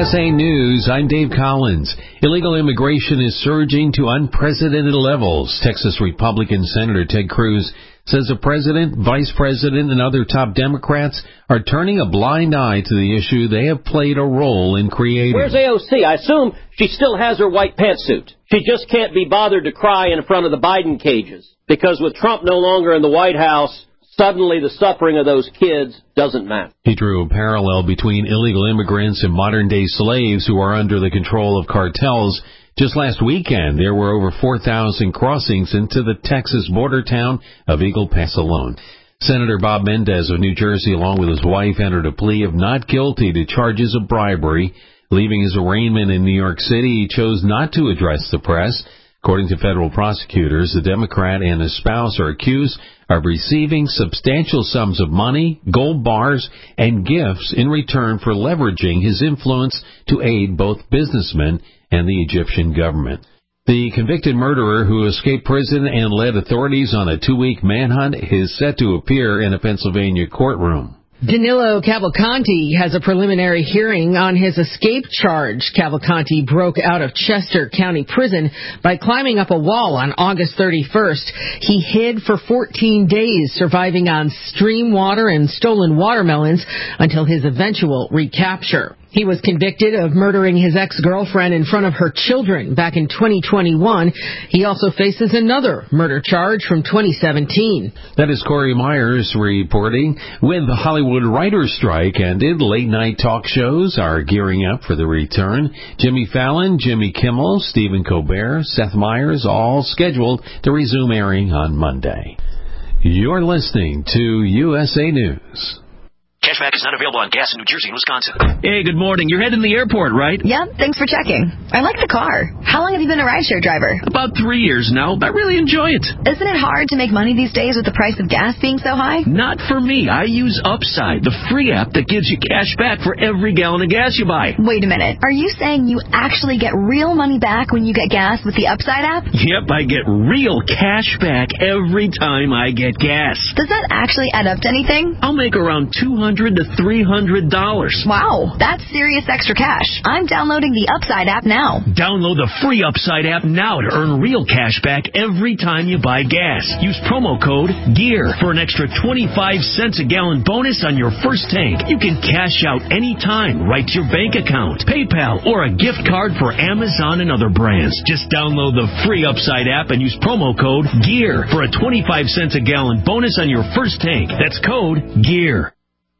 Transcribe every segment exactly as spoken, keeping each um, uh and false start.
S A News, I'm Dave Collins. Illegal immigration is surging to unprecedented levels. Texas Republican Senator Ted Cruz says the president, vice president, and other top Democrats are turning a blind eye to the issue they have played a role in creating. Where's A O C? I assume she still has her white pantsuit. She just can't be bothered to cry in front of the Biden cages, because with Trump no longer in the White House, suddenly the suffering of those kids doesn't matter. He drew a parallel between illegal immigrants and modern-day slaves who are under the control of cartels. Just last weekend, there were over four thousand crossings into the Texas border town of Eagle Pass alone. Senator Bob Mendez of New Jersey, along with his wife, entered a plea of not guilty to charges of bribery. Leaving his arraignment in New York City, he chose not to address the press. According to federal prosecutors, the Democrat and his spouse are accused of receiving substantial sums of money, gold bars, and gifts in return for leveraging his influence to aid both businessmen and the Egyptian government. The convicted murderer who escaped prison and led authorities on a two-week manhunt is set to appear in a Pennsylvania courtroom. Danilo Cavalcanti has a preliminary hearing on his escape charge. Cavalcanti broke out of Chester County Prison by climbing up a wall on August thirty-first. He hid for fourteen days, surviving on stream water and stolen watermelons until his eventual recapture. He was convicted of murdering his ex-girlfriend in front of her children back in twenty twenty-one. He also faces another murder charge from twenty seventeen. That is Corey Myers reporting. With the Hollywood writer's strike ended, late-night talk shows are gearing up for the return. Jimmy Fallon, Jimmy Kimmel, Stephen Colbert, Seth Meyers, all scheduled to resume airing on Monday. You're listening to U S A News. Cashback is not available on gas in New Jersey and Wisconsin. Hey, good morning. You're heading to the airport, right? Yep, thanks for checking. I like the car. How long have you been a rideshare driver? About three years now. I really enjoy it. Isn't it hard to make money these days with the price of gas being so high? Not for me. I use Upside, the free app that gives you cash back for every gallon of gas you buy. Wait a minute. Are you saying you actually get real money back when you get gas with the Upside app? Yep, I get real cash back every time I get gas. Does that actually add up to anything? I'll make around two hundred to three hundred dollars. Wow, that's serious extra cash. I'm downloading the Upside app now. Download the free Upside app now to earn real cash back every time you buy gas. Use promo code GEAR for an extra twenty-five cents a gallon bonus on your first tank. You can cash out anytime right to your bank account, PayPal, or a gift card for Amazon and other brands. Just download the free Upside app and use promo code GEAR for a twenty-five cents a gallon bonus on your first tank. That's code GEAR.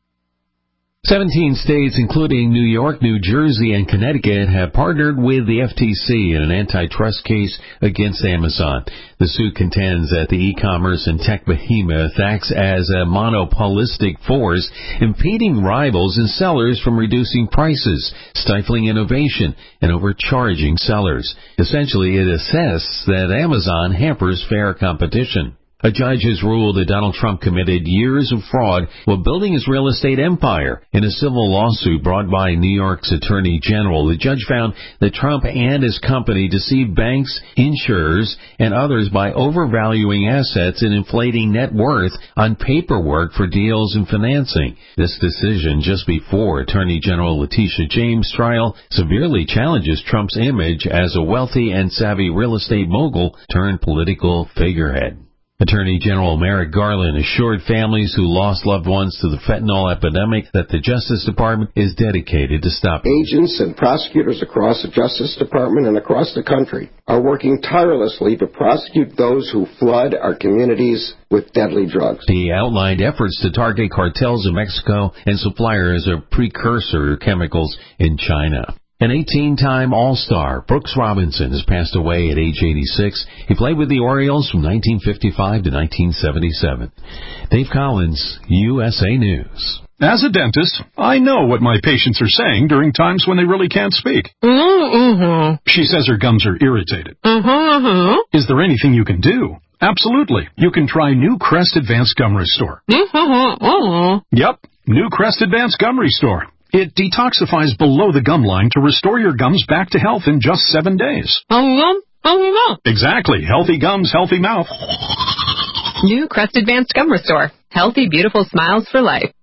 seventeen states, including New York, New Jersey, and Connecticut, have partnered with the F T C in an antitrust case against Amazon. The suit contends that the e-commerce and tech behemoth acts as a monopolistic force, impeding rivals and sellers from reducing prices, stifling innovation, and overcharging sellers. Essentially, it asserts that Amazon hampers fair competition. A judge has ruled that Donald Trump committed years of fraud while building his real estate empire. In a civil lawsuit brought by New York's Attorney General, the judge found that Trump and his company deceived banks, insurers, and others by overvaluing assets and inflating net worth on paperwork for deals and financing. This decision, just before Attorney General Letitia James' trial, severely challenges Trump's image as a wealthy and savvy real estate mogul turned political figurehead. Attorney General Merrick Garland assured families who lost loved ones to the fentanyl epidemic that the Justice Department is dedicated to stop. Agents and prosecutors across the Justice Department and across the country are working tirelessly to prosecute those who flood our communities with deadly drugs. He outlined efforts to target cartels in Mexico and suppliers of precursor chemicals in China. An eighteen-time All-Star, Brooks Robinson, has passed away at age eighty-six. He played with the Orioles from nineteen fifty-five to nineteen seventy-seven. Dave Collins, U S A News. As a dentist, I know what my patients are saying during times when they really can't speak. Mm-hmm. She says her gums are irritated. Mm-hmm. Is there anything you can do? Absolutely. You can try New Crest Advanced Gum Restore. Mm-hmm. Yep, New Crest Advanced Gum Restore. It detoxifies below the gum line to restore your gums back to health in just seven days. Exactly. Healthy gums, healthy mouth. New Crest Advanced Gum Restore. Healthy, beautiful smiles for life.